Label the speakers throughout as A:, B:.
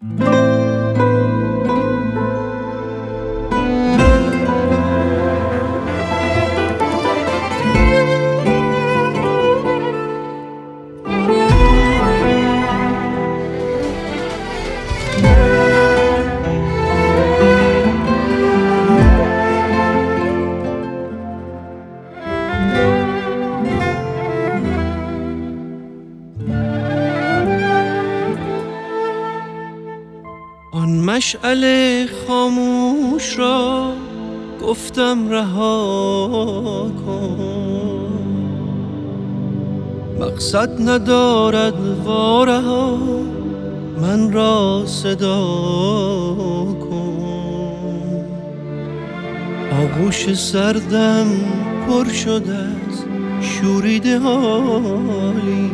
A: آن مشعل خاموش را گفتم رها کن، مقصد ندارد وارها من را صدا کن. آغوش سردم پر شده از شوریده حالی،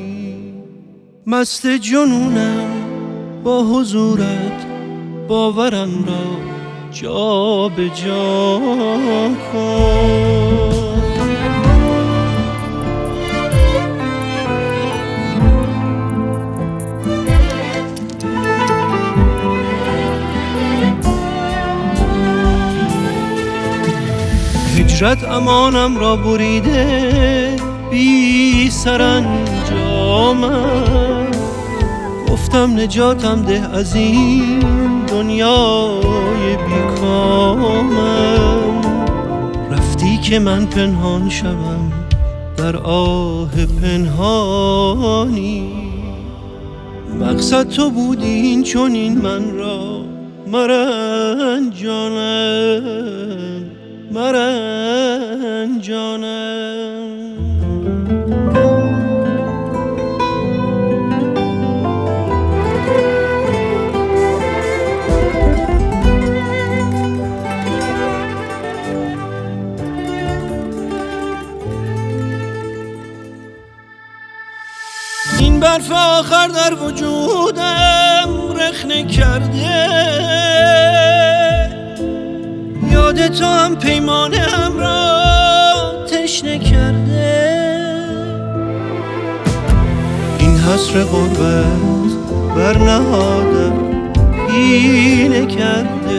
A: مست جنونم با حضورت باورم را جا به جا کن. هجرت امانم را بریده بی سرانجامم، گفتم نجاتم ده از این دنیای بیکامم. رفتی که من پنهان شوم در آه پنهانی، مقصد تو بودی این چنین من را مرنجانم مرنجانم. این برف آخر در وجودم رخنه کرده، یاد تو هم پیمانه هم را تشنه کرده. این حسر غربت بر نهادم پینه کرده،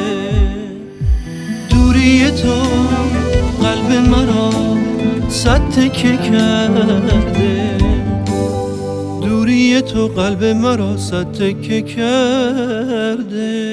A: دوری تو قلب مرا صد تکه کرده، دوری تو قلب مرا صد تکه کرده.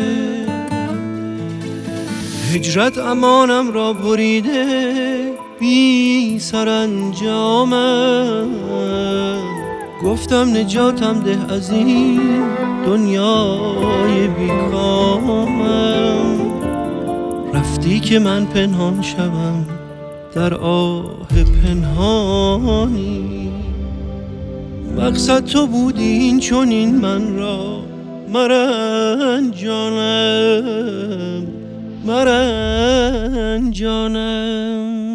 A: هجرت امانم را بریده بی سرانجامم، گفتم نجاتم ده از این دنیای بیکامم. رفتی که من پنهان شوم در آه پنهانی، مقصد تو بودی این چنین من را مرنجانم مرنجانم.